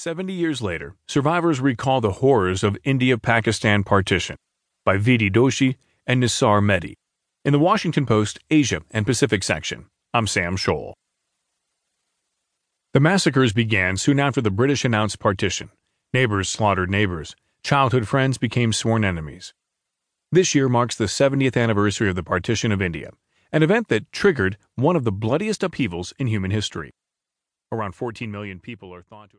70 years later, survivors recall the horrors of India-Pakistan partition by Vidi Doshi and Nisar Mehdi. In the Washington Post, Asia and Pacific section, I'm Sam Scholl. The massacres began soon after the British announced partition. Neighbors slaughtered neighbors. Childhood friends became sworn enemies. This year marks the 70th anniversary of the partition of India, an event that triggered one of the bloodiest upheavals in human history. Around 14 million people are thought to